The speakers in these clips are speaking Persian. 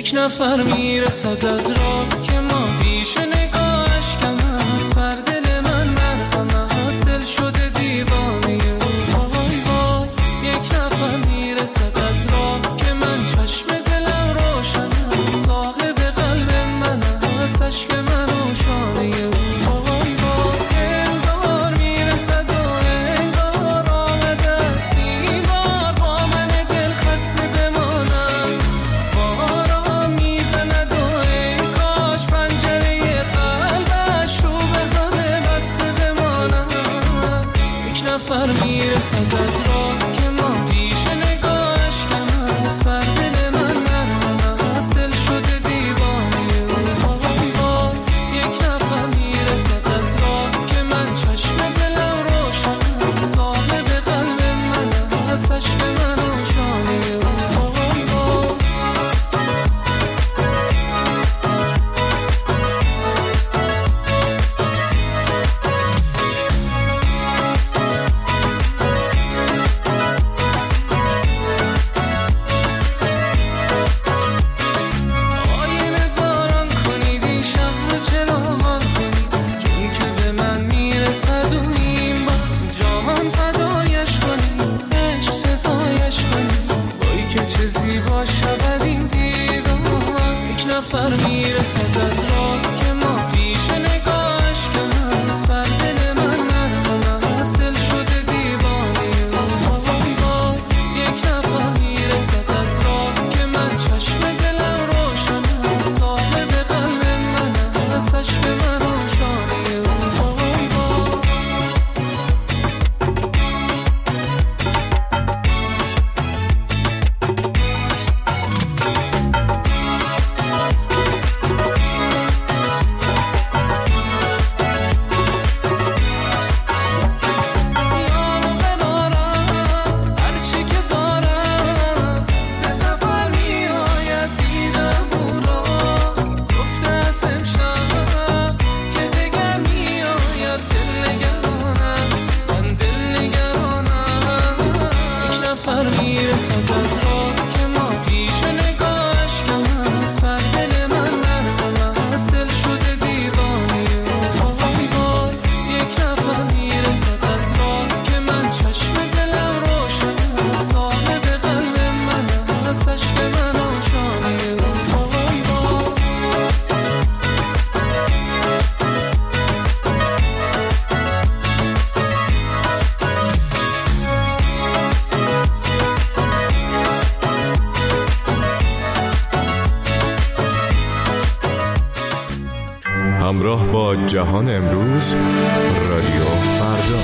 یک نفر میرسد از راه که ما پیش نگاهش کم است، بر دل من مرهم است، دل شده دیوانه او. وای وای یک نفر میرسد از راه که من چشم دلم روشن است، صاحب قلب من است، عشق من روشانه او. وای وای انگار میرسد و انگار آمده است، این بار با من دل خسته بمانم. باران میزند و ای کاش پنجره قلبش رو به همه بسته بمانم. یک نفر میرسد از راه که ما پیش نگاهش کم است، بر دل من مرهم است، دل شده دیوانه او. وای وای یک نفر میرسد از راه که من چشم دلم روشن است، صاحب قلب من است، عشق من روشانه او. وای وای آینه باران کنید این شهر چراغان کنید، چون که به من میرسد و این بار جهان فدایش کنید، عشق ستایش کنید. وای که چه زیبا شود این دیدار. یک نفر میرسد از راه که ما پیش نگاهش کم است، بر دل من مرهم است، دل شده دیوانه او. وای وای یک نفر میرسد از راه که من چشم دلم روشن است، صاحب قلب من است، عشق من روشانه او. وای وای یارو ببارم هرچی که دارم، ز سفر میآید دیدم او را. گفته است امشب که دگر میآید، دل نگرانم من، دل نگرانم. یک نفر میرسد از راه که ما پیش نگاهش کم است، بر دل من مرهم است، دل شده دیوانه او. وای وای یک نفر میرسد از راه که من چشم دلم روشن است، صاحب قلب من است، عشق من روشانه او. وای وای همراه با جهان امروز، رادیو فردا.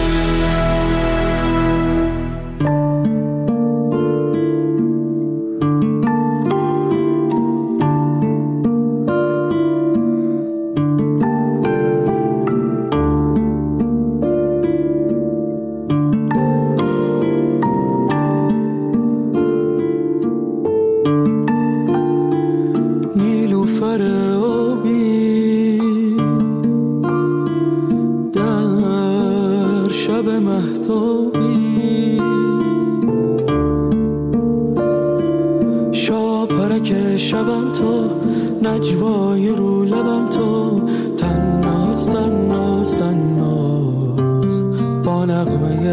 نیلوفر آبی در شب مهتابی، شاپرک شبم تو، نجوای رو لبم تو، تناز تناز تناز با نغمه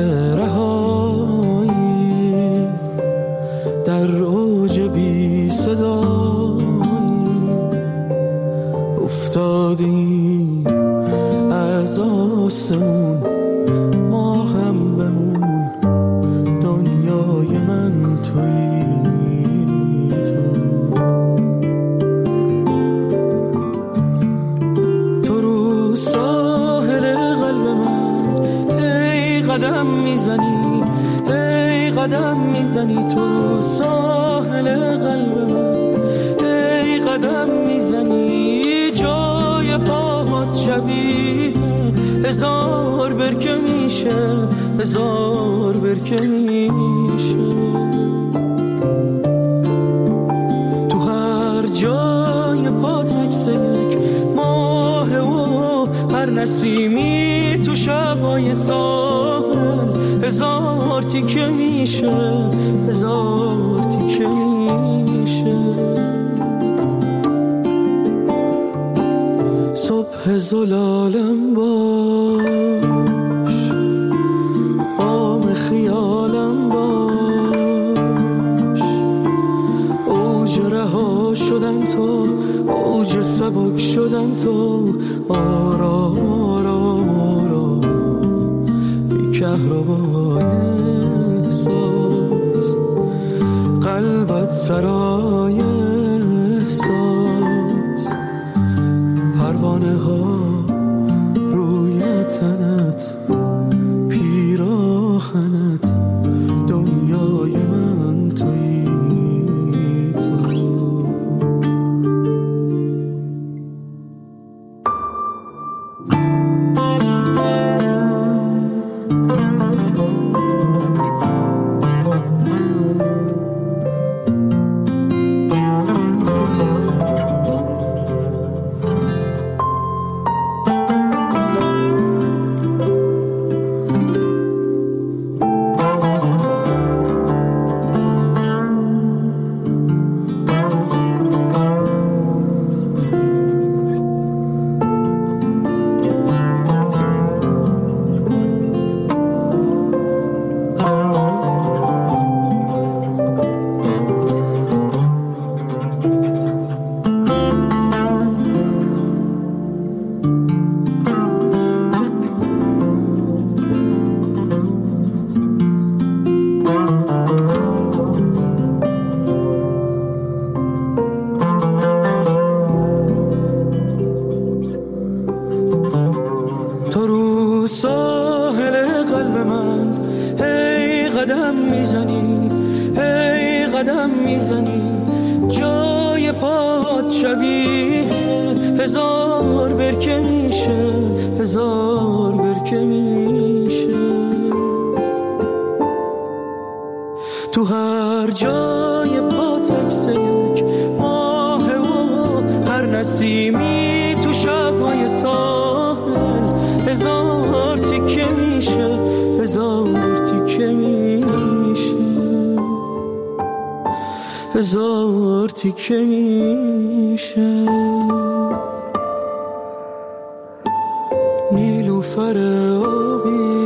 رهایی در اوج بی صدایی افتادیم از آسمون، ما هم بمون، دنیای من تویی تو رو ساحل قلب من. ای قدم میزنی، ای قدم میزنی تو رو ساحل قلب من. ای قدم میزنی جای پاهات شبیه هزار برکه میشه، هزار برکه میشه. تو هر جای پات عکس یک ماه و هر نسیمی تو شبای ساحل هزار تیکه میشه، هزار تیکه میشه. ماه زلالم باش، عام خیالم باش. اوج رها شدن تو، اوج سبک شدن تو، آرام آرام آرام بی کهربای احساس، قلبت سرای احساس، پروانه ها روی تنت، پیراهنت، دنیای من تویی تو. تو هر جای پاتکس یک ماه و هر نسیمی تو شبهای ساحل، هزار تیکه میشه، هزار تیکه میشه، هزار تیکه میشه. نیلوفر آبی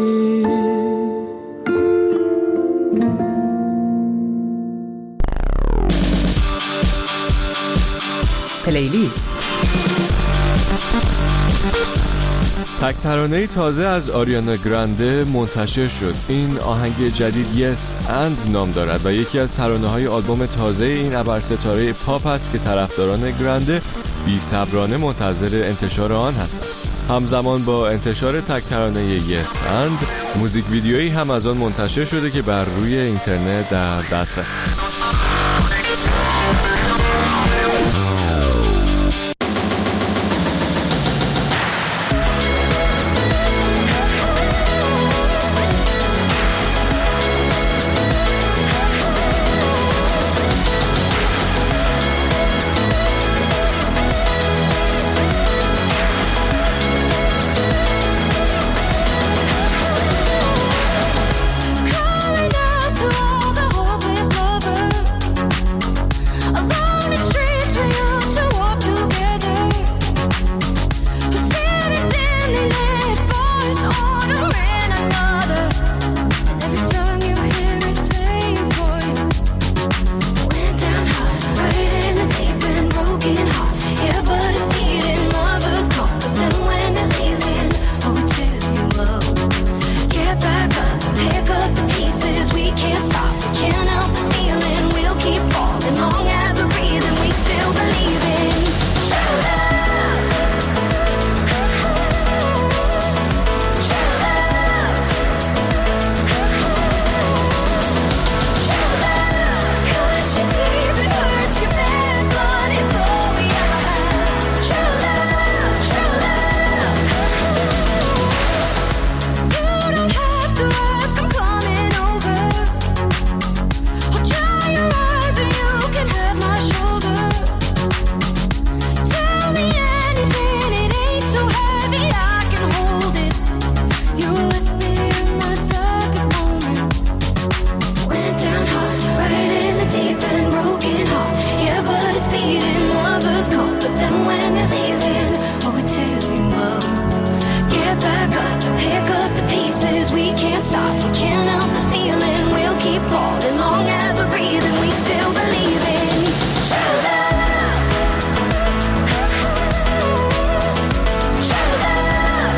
پلیلیست. تک ترانه تازه از آریانا گرانده منتشر شد. این آهنگ جدید Yes and نام دارد و یکی از ترانه‌های آلبوم تازه این ابرستاره پاپ است که طرفداران گرانده بی‌صبرانه منتظر انتشار آن هستند. همزمان با انتشار تک ترانه Yes and موزیک ویدیویی هم از آن منتشر شده که بر روی اینترنت در دسترس است. Calling out to all the hopeless lovers. stop, we can't help the feeling. We'll keep falling long as we're breathing. We still believe in true love. True love.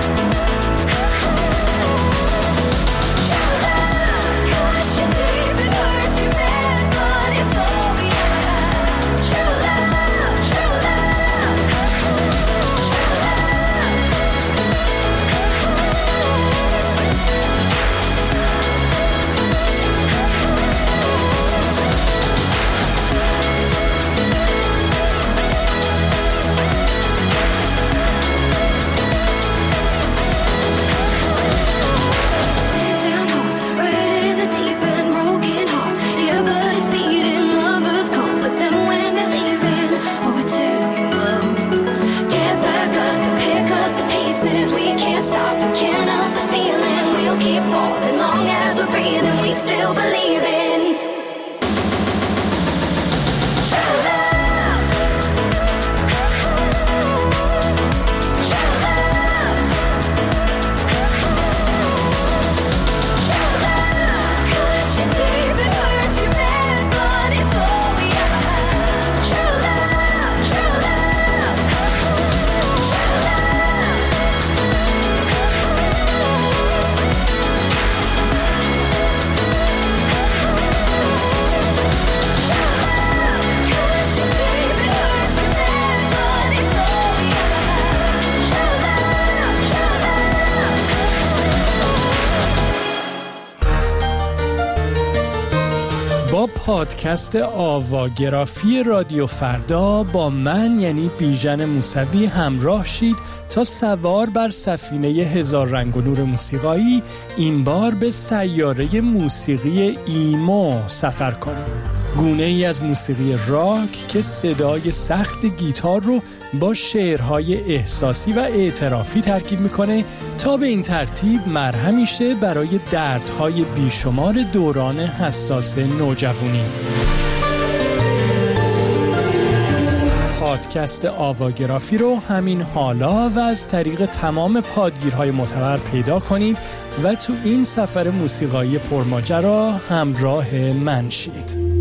True love. Cut you deep and hurt you bad, but it's all we have. True love. True love. True down hard, right in the deep end, broken heart. Yeah, but it's beating, lovers call, but then when they're leaving, oh, it tears you up. Get back up and pick up the pieces. We can't stop, we can't help the feeling. We'll keep falling long as we're breathing. We still believe in true love. True love. True love. Cut you deep and hurt you bad, but it's all we have. True love. True love. True love. با پادکست آواگرافی رادیو فردا با من یعنی بیژن موسوی همراه شید تا سوار بر سفینه هزار رنگ و نور موسیقایی این بار به سیاره موسیقی ایمو سفر کنیم. گونه ای از موسیقی راک که صدای سخت گیتار رو با شعرهای احساسی و اعترافی ترکیب میکنه تا به این ترتیب مرهمی شه برای دردهای بیشمار دوران حساس نوجوانی. پادکست آواگرافی رو همین حالا و از طریق تمام پادگیرهای معتبر پیدا کنید و تو این سفر موسیقایی پرماجرا همراه من شید.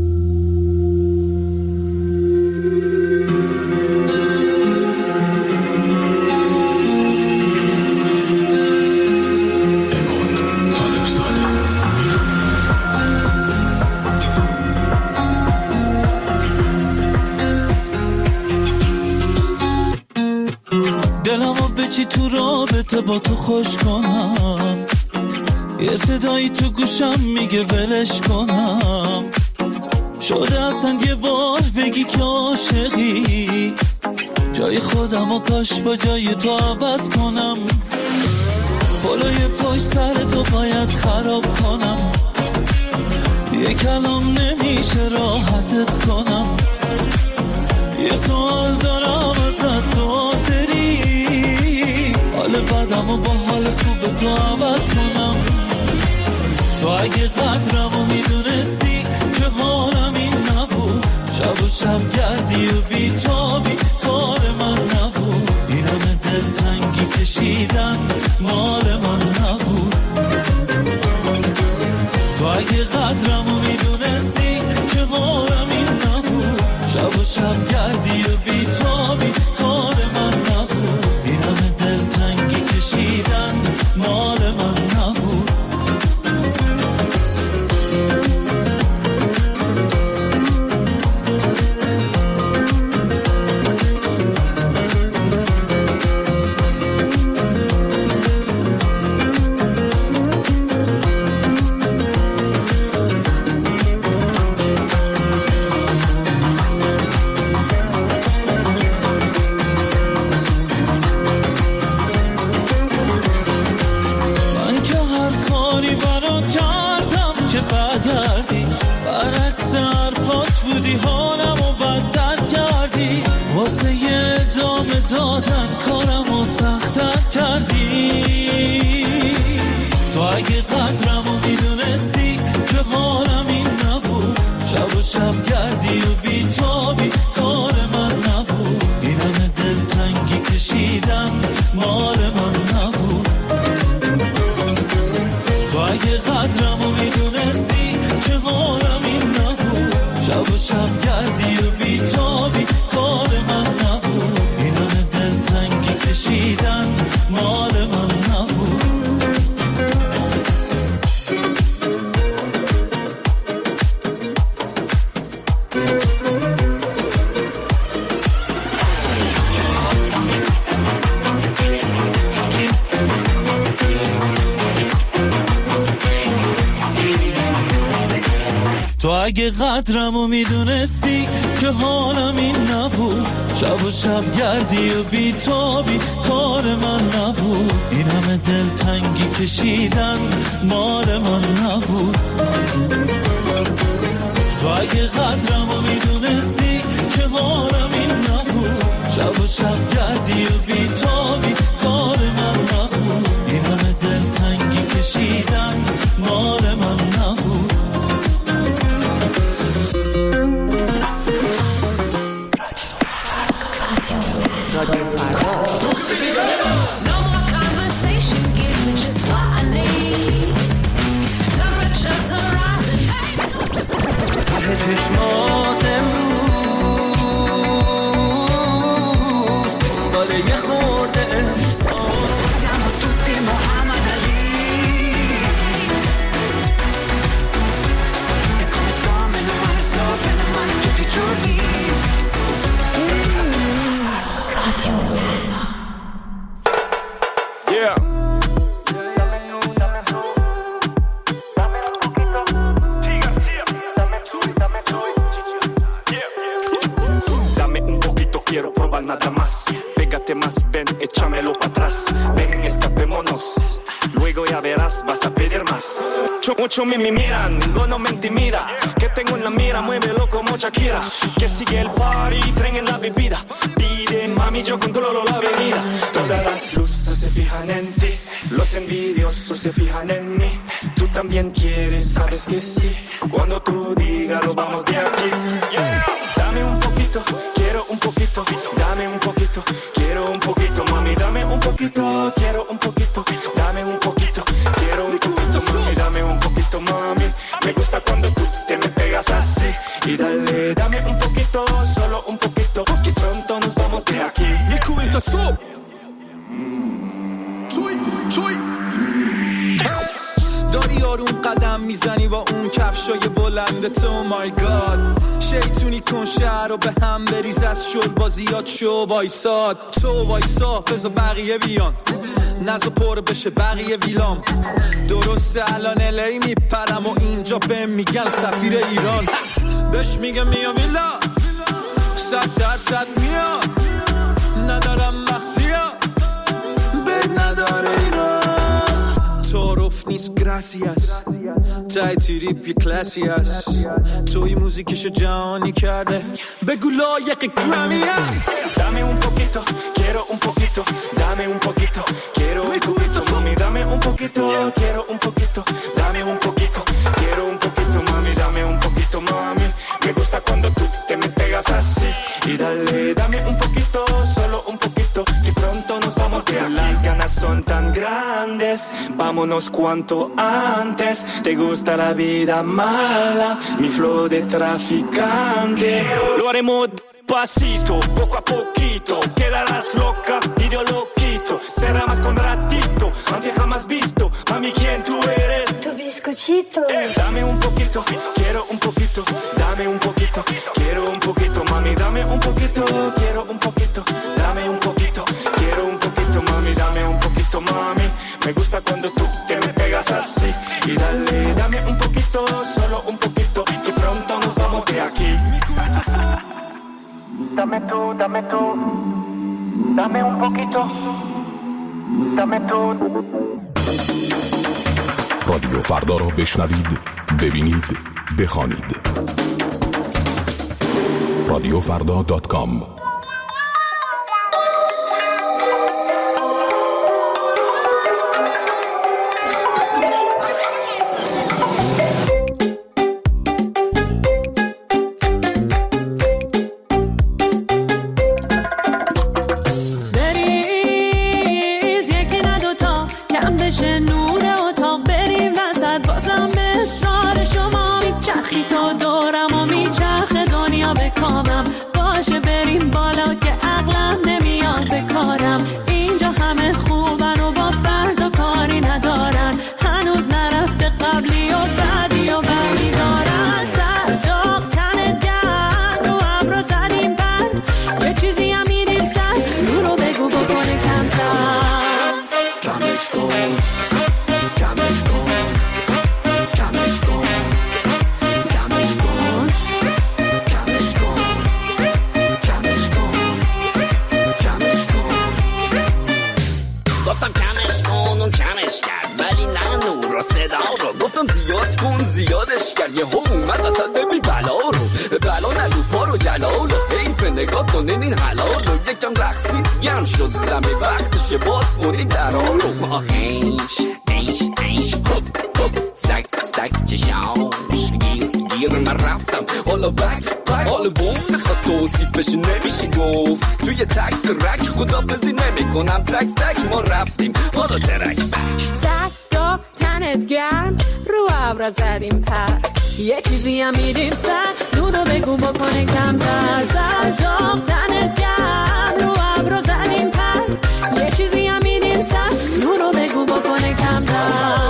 دلمو به چی تو رابطه با تو خوش کنم، یه صدایی تو گوشم میگه ولش کنم، شده اصلا یه بار بگی که عاشقی، جای خودمو کاش با جای تو عوض کنم، پلوی پشت سر تو باید خراب کنم، یه کلام نمیشه راحتت کنم، یه سوال دارم ازت تو حاضری، حال بدمو با حال خوب تو عوض کنم، تو اگه قدرمو میدونستی که حالم این نبود، شب و شب گردی و بیتابی کار من نبود، این همه دلتنگی کشیدن مال من نبود، تو اگه قدرمو میدونستی که حالم این نبود، شب و شب گردی و بیتابی کار من نبود، این همه دلتنگی کشیدن مال من نبود. اگه قدرمو میدونستی که حالم این نبود، شب و شب گردی و بیتابی کار من نبود، این همه دلتنگی کشیدن مال من نبود. تو اگه قدرمو میدونستی که حالم این نبود، شب و شب گردی و بیتابی کار من نبود، این همه دلتنگی کشیدن مال من نبود. تو اگه قدرمو میدونستی که حالم این نبود، شب و شب گردی و بیتابی کار من نبود، این همه دلتنگی کشیدن مال من نبود. No more conversation, give me just what I need. Temperatures are rising. ته چشمات امروز دنبال یه خورده Siamo tutti Muhammad Ali. E come sto, meno male tutti i giorni. Yeah. Dame un poquito, quiero probar nada más. Pégate más, ven, échamelo para atrás. Ven, escapémonos. Luego ya verás, vas a pedir más. Mucho me miran, ninguno me intimida. Que tengo en la mira, muévelo como Shakira. Que sigue el party, tren en la bebida. Pide, mami, yo controlo la avenida. Todas las luces se fijan en ti. Los envidiosos se fijan en mí. Tú también quieres, sabes que sí. Cuando tú digas, nos vamos de aquí. Dame un poquito, quiero un poquito. Dame un poquito, quiero un poquito. Mami, dame un poquito, quiero un poquito. Dame un poquito, quiero un poquito. Mami, dame un poquito, mami. Me gusta cuando tú te me pegas así. Y dale, dame un poquito, solo un poquito. Que pronto nos vamos de aquí. Mi cubito sub. توی داری آروم قدم میزنی با اون کفشای بلند تو مای گاد، شیطونی کن شهر رو به هم بریز از شل بازیات شو وایساد. تو وایسا بذار بقیه بیان، نزو پر بشه بقیه ویلام. درسته الان الی میپرم و اینجا به میگن سفیر ایران. بهش میگم میام ویلا 100% میام، ندارم مخزیا بد نداره ایران. تعارف نیست گراسیاس، تای تریپ یه کلاسی هست. توی موزیکشو جهانی کرده، بگو لایق گرامی هست. Dame un poquito, quiero un poquito. Dame un poquito, quiero un poquito. Mami, dame un poquito, quiero un poquito. Dame un poquito, quiero un poquito. Mami, dame un poquito, mami. Me gusta cuando tú te me pegas así. Y dale, dame un poquito, solo un poquito. Y pronto nos vamos de aquí. Las ganas son tan grandes, vámonos cuanto antes. Te gusta la vida mala, mi flow de traficante. Lo haremos pasito, poco a poquito. Quedarás loca y yo loquito. Será más con ratito, aunque jamás visto. Mami, ¿quién tú eres? Tu bizcochito. Dame un poquito, quiero un poquito. Dame un poquito, quiero un poquito. Mami, dame un poquito, quiero un poquito. Dame un poquito, quiero un poquito. Mami, dame un poquito, mami. Me gusta cuando tú te me pegas así. Y dale, dame un poquito, solo un poquito. Y pronto nos vamos de aquí. Dame tú, dame un poquito. Dame tú. رادیو فردا را بشنوید، ببینید، بخوانید. رادیوفردا.com گفتم زیاد کن زیادش کرد یه اومد اصلا ببین بلا رو بلا ندو پا رو جلال حیف نگاه کنین این حلال رو یکم رقصید گرم شد زمین وقتشه باز کنی درها رو ایش هپ سک چشاش گیر من رفتم حالا بک حالا بوم بخواد توصیفش نمیشه گفت توی تک ترک خدافزی نمی کنم تک ما رفتیم حالا ترک تک تنت گرم رو ابرا زدیم پر یه چیزی هم میدیم سر نونو بگو بکنه کمتر زد تنت گرم رو ابرا زدیم پر یه چیزی هم میدیم سر نونو بگو بکنه کمتر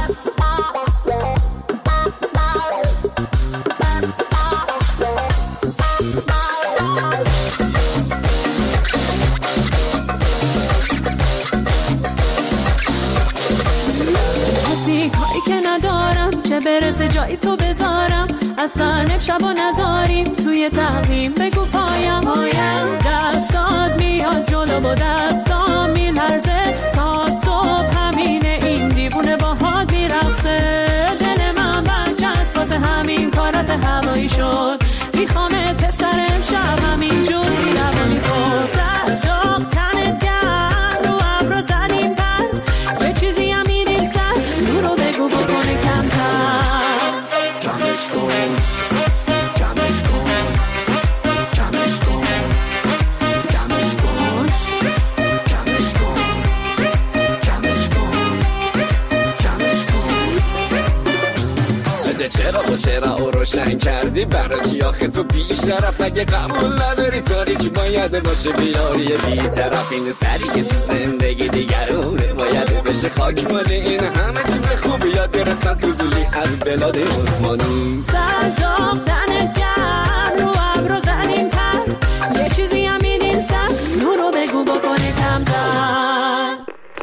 چه برسه جایی تو بذارم اصلا شب و نذاریم توی تقویم بگو پایم دستات میاد جلو و دستام میلرزه تا صبح همینه این دیوونه باهات میرقصه دل من برچسب واسه همین کارات هوایی شد میخوامت پسر امشب همینجور میلوانی تو صداق تنت گرم رو ابرا زدیم پر یه چیزی هم میدیم سر نورو بگو بکنه کمتر جمعش کن جمعش کن جمعش کن جمعش کن جمعش کن جمعش کن جمعش کن بده چرا او روشن کردی برای چی آخه تو بی شرف اگه قبول نداری تاریک باید باشه بیاری بی طرف این سری که تو زندگی دیگرونه باید بشه خاک مالی این همه چیز خوبی یاد گرفتن تو زولی از بلاد عثمانی صداق تنت گرم رو ابرا زدیم پر یه چیزی هم میدیم سر نورو بگو بکنه کمتر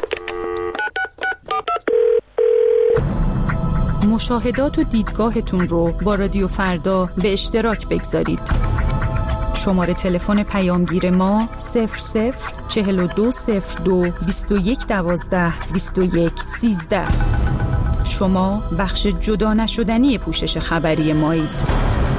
مشاهدات و دیدگاهتون رو با رادیو فردا به اشتراک بگذارید. شماره تلفن پیامگیر ما 004202 2112 2113. شما بخش جدا نشدنی پوشش خبری مایید.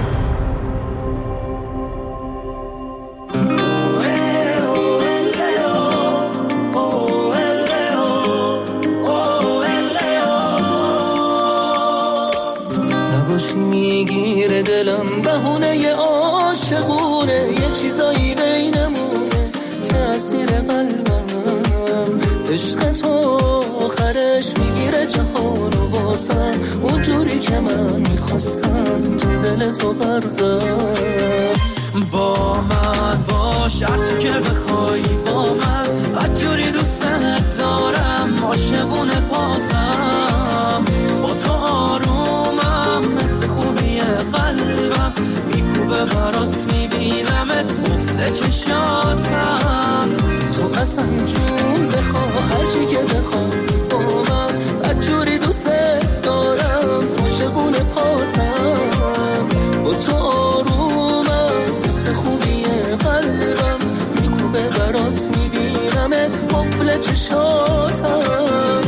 میگیره دلم بهونه عاشقونه یه چیزایی بینمونه که اسیر قلبم عشق تو آخرش میگیره جهان و واسم اونجوری که من میخواستم تو دل تو غرقم با من باش هرچی که بخوای با من بدجوری دوستت دارم عاشقونه پاتم با تو آرومم مثل خوبی قلبم میکوبه برات میبینمت قفل چشاتم تو اصلا جون بخواه هرچی که بخوای با من بدجوری دوستت دارم عاشقونه پاتم با تو آرومم مثل خوبی قلبم میکوبه برات میبینمت قفل چشاتم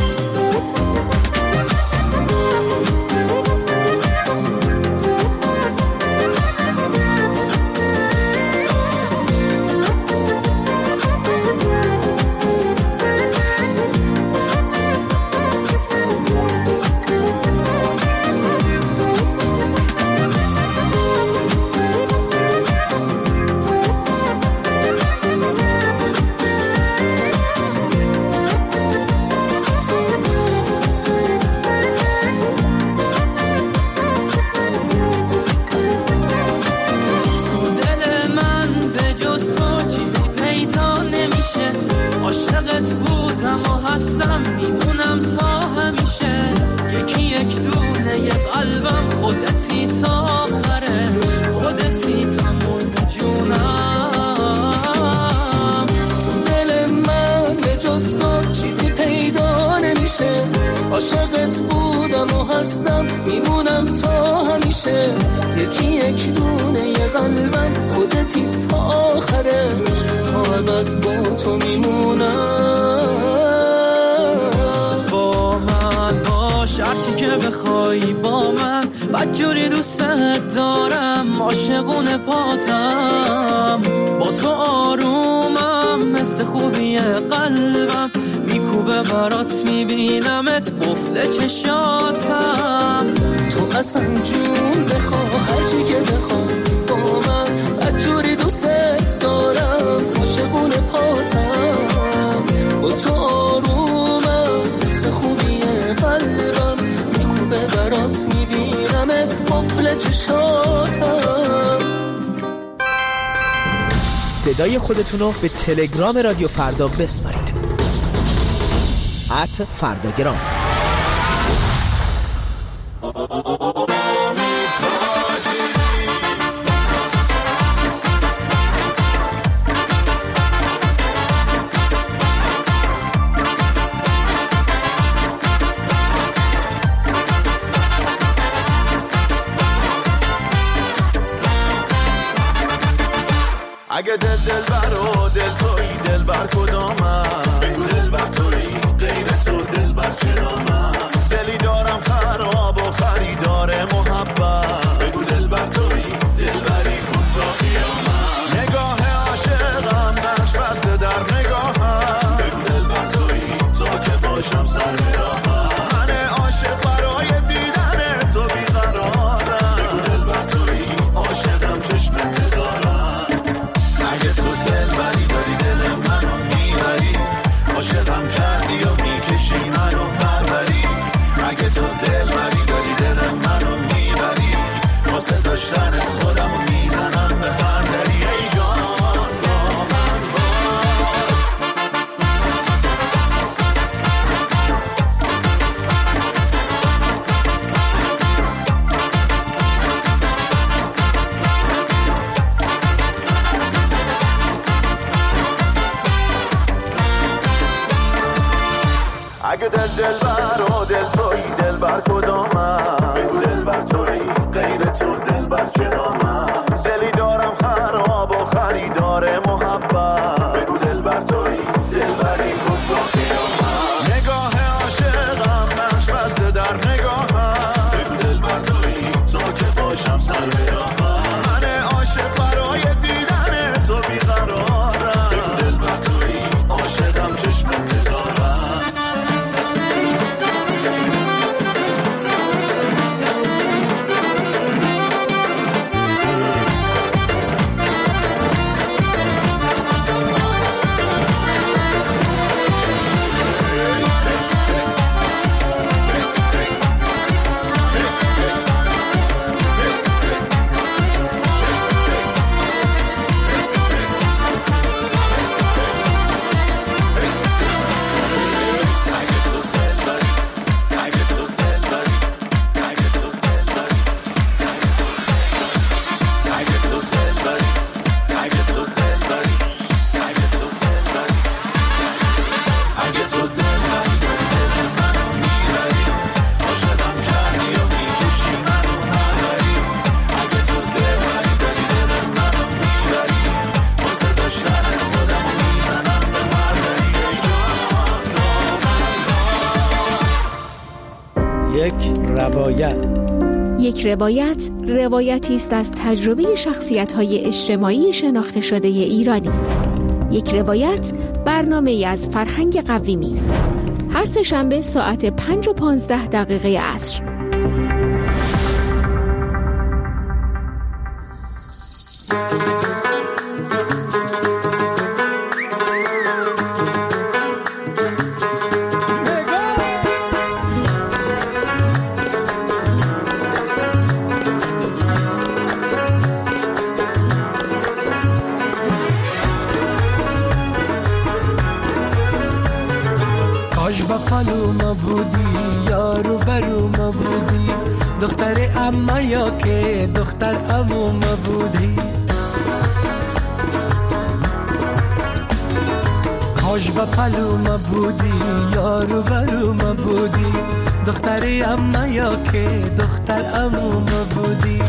عاشقت بودم و هستم میمونم تا همیشه یکی یک دونه یک قلبم خودتی تا آخرش خودتی تموم جونم تو دل من به جز تو چیزی پیدا نمیشه عاشقت بودم و هستم میمونم تا همیشه یکی یک دونه یک قلبم خودتی تا آخرش تا ابد با تو میمونم با من باش هرچی که بخوای با من بدجوری دوستت دارم عاشقونه پاتم با تو آرومم مثل خوبی قلبم میکوبه برات میبینمت قفل چشاتم تو اصلا جون بخوا هرچی که بخوا با من بدجوری دوستت دارم عاشقونه پاتم با تو آرومم مثل خوبی قلبم میکوبه برات میبینمت قفل چشاتم. صدای خودتونو به تلگرام رادیو فردا بسپارید @فرداگرام. اگه دل بر و دل تویی دل بر کدامم بگو دل بر تویی غیر تو دل بر چرامم دلی دارم خراب و خریدار محبت بگو دل بر تویی دل بری کن تا قیامت نگاه عاشقم نقش بسته در نگاهم بگو دل بر تویی تا که باشم سر به راهم من عاشق برای دیدن تو بیقرارم بگو دل بر تویی عاشقم چشم انتظارم اگه تو دل بری داری دل منو میبری عاشقم کردی و میکشی منو پروری اگه تو دل بری داری دل منو میبری واسه داشتنت خودمو میزنم به هر دری ای جان با من اگه دل بر و دل تویی دل بر کدامم بگو دل بر تویی غیر تو دل بر چرامم دلی دارم خراب و خریدار محبت بگو دل بر تویی دل بری کن تا قیامت نگاه عاشقم نقش بسته در نگاهم بگو دل بر تویی تا که باشم سر به راهم من عاشق برای دیدن تو بیقرارم بگو دل بر تویی عاشقم چشم انتظارم یک روایت روایتی است از تجربه شخصیت‌های اجتماعی شناخته شده ایرانی. یک روایت برنامه‌ای از فرهنگ قویمی. هر سه‌شنبه ساعت 5:15 عصر. خالوما بودی یارو بروما بودی دختر اما یا که دختر عموما بودی کاش با پلوما بودی یارو بروما بودی دختر اما یا که دختر عموما بودی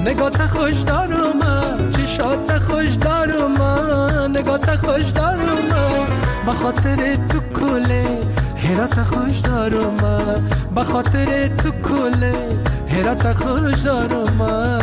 نگات خوش دارم چشات خوش دارم نگات خوش دارم بخاطر تو کله هرات خوش دارم بخاطر تو کله هرات خوش دارم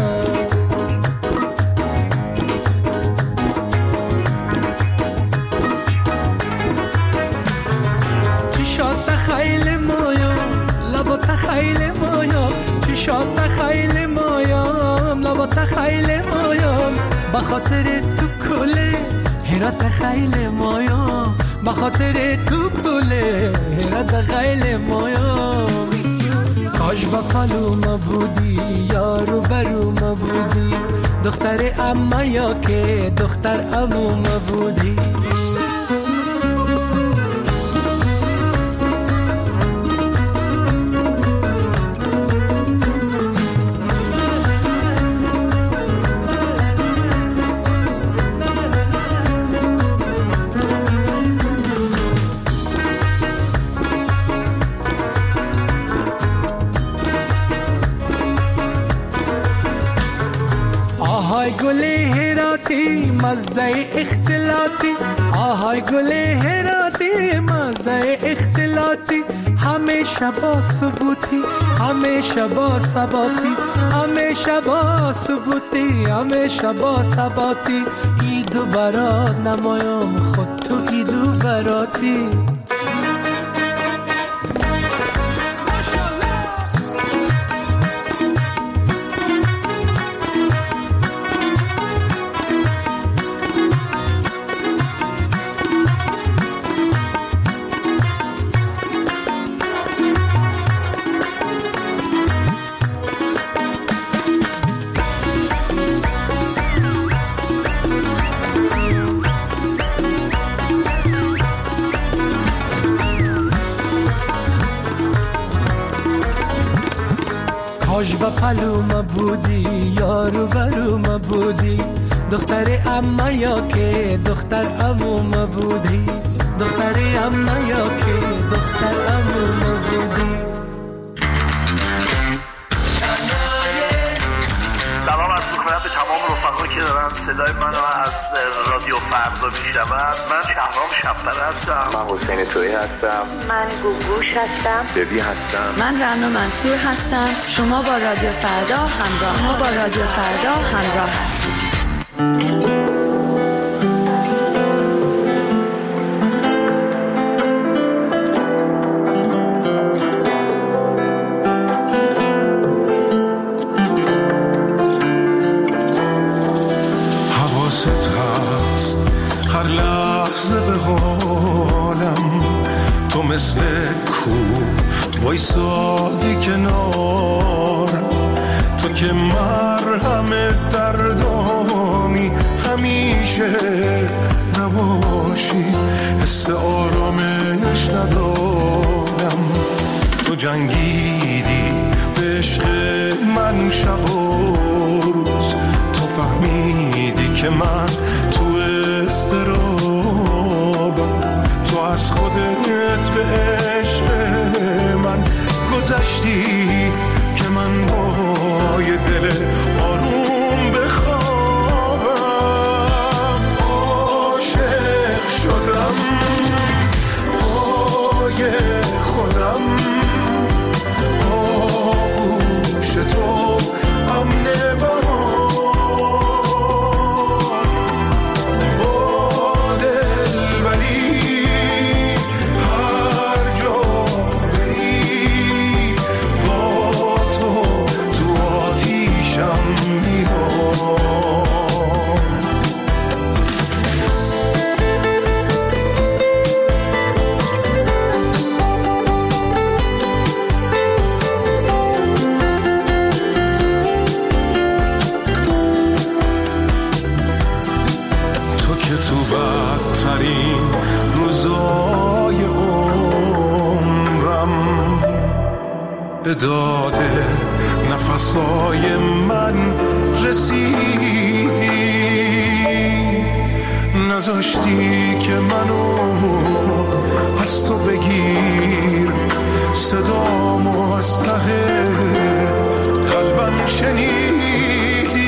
چشات خیلی مایم لبات خیلی مایم چشات خیلی مایم لبات خیلی مایم بخاطر تو کله هرات خیلی مایم بخاطر تو کله هرات خیلی مایم کاش با پالوم بودی یارو بروم بودی دختر اما یا که دختر عموم بودی آهای گل هراتی مزه اختلاطی آهای گل هراتی مزه اختلاطی همیشه با ثبوتی همیشه با ثباتی همیشه با ثبوتی همیشه با ثباتی ایدو برات نمایم خود تو ایدو براتی کاش با پلوم بودی یارو بروم بودی دختر اما یا که دختر عموم بودی دختر اما یا که دختر عموم بودی سلام عرض می‌کنم به تمام رفقایی که دارن صدای منو از رادیو فردا میشنون. من شهرام شب‌پره هستم. من حسین تویی هستم. من گوگوش هستم. ببی هستم. من رنا منصور هستم. شما با رادیو فردا همراه هستید. هر لحظه به حالم تو مثل کو وایسادی کنارم تو که مرهم دردامی همیشه نباشی حس آرامش ندارم تو جنگیدی به عشق من شب و روز تو فهمیدی که من تو استرابم تو از خودت به عشق من گذشتی که من با یه دل آروم بخوابم عاشق شدم پای خودم آغوش تو امن برام به داده نفسای من رسیدی نذاشتی که منو از تو بگیر صدامو از ته قلبم شنیدی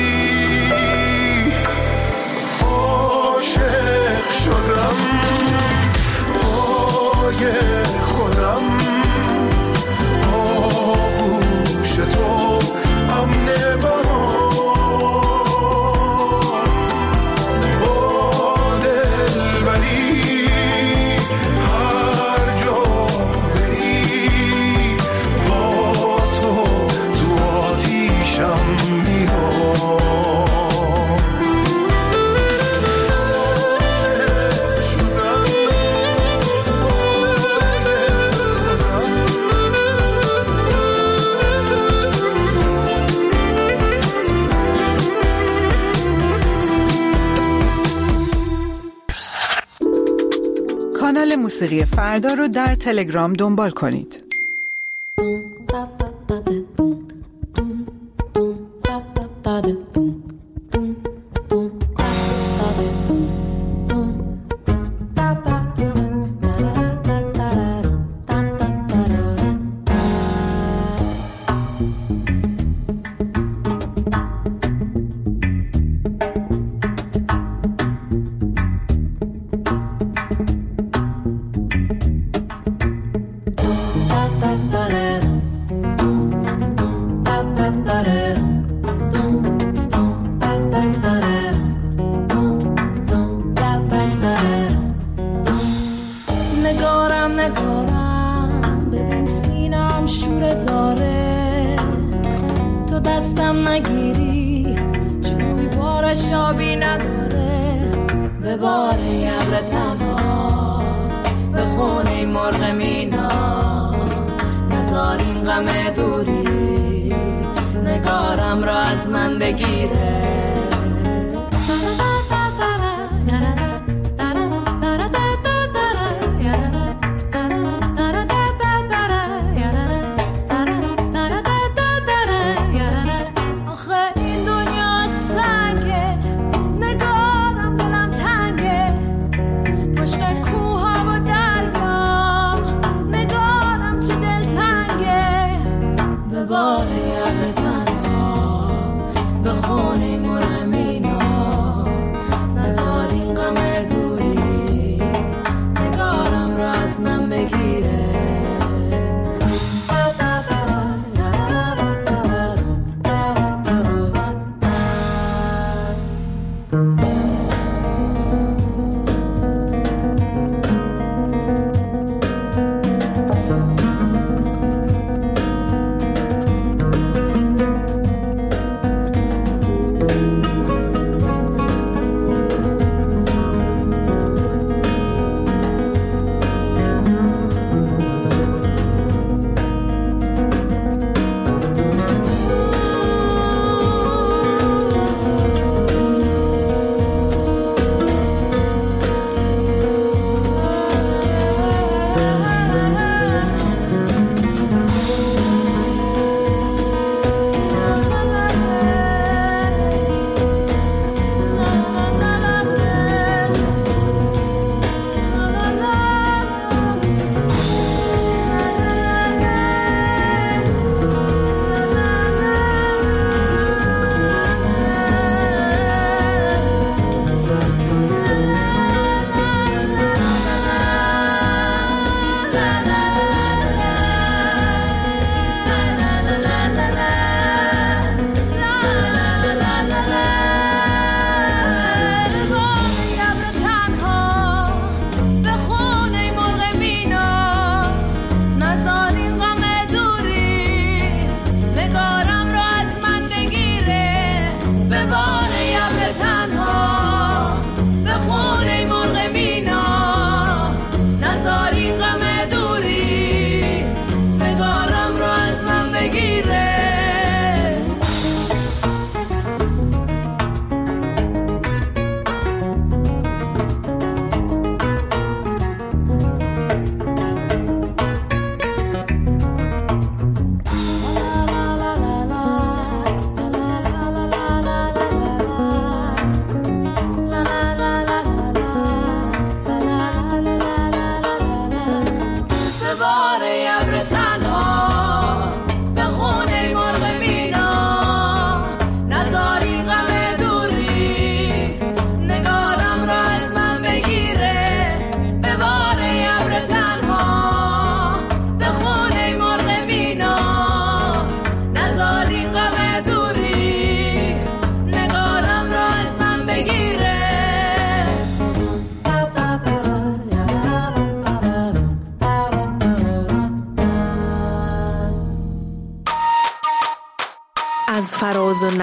خودم آغوش تو امن برام با دلبری هر جا بری با تو آتیشم میام کانال موسیقی فردا رو در تلگرام دنبال کنید. نگارم ببین سینم شور زاره، تو دستم نگیری جوی بارش آبی نداره، به بار ابر تنها به خونه مرغ مینا، نزار این غم دوری نگارم را از من بگیره. به خونه مرغ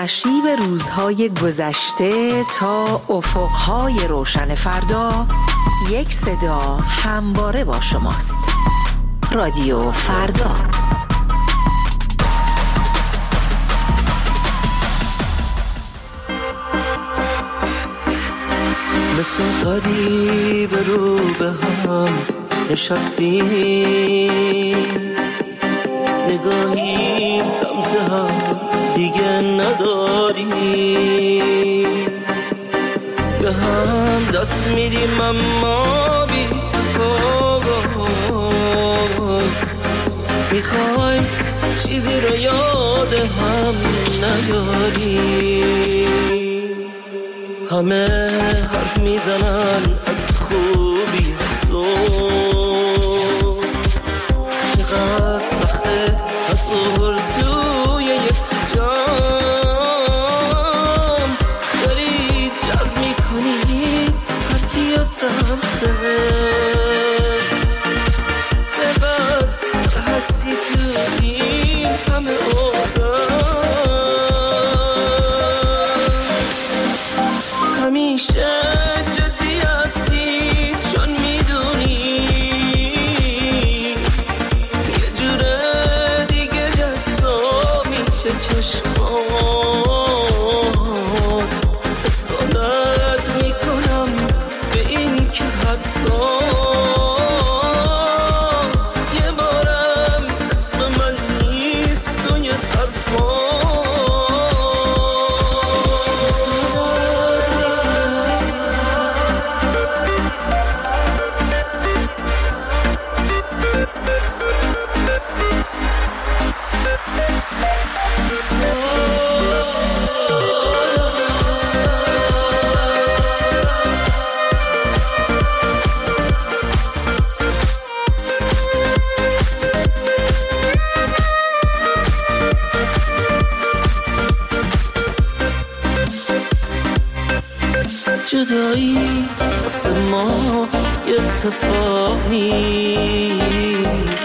نشیب روزهای گذشته تا افقهای روشن فردا، یک صدا همواره با شماست. رادیو فردا. مثل غریب رو به هم نشستیم، نگاهی سمت هم دیگه نداریم، به هم دست میدیم اما بی تفاوت، میخوایم چیزی رو یاد هم نیاریم. همه حرف میزنن از خوبی زور، چقدر سخته حضور توی یک جام، داری جلب میکنی حرفی و سمتت، چقدر سرحسی توی همه همیشه جدی هستی چون میدونی یه جوره دیگه جذاب میشه چشمات، حسادت میکنم به این که حدسا یه بارم اسم من نیست و یه حرفا جدایی واسه ما یه اتفاق نیست،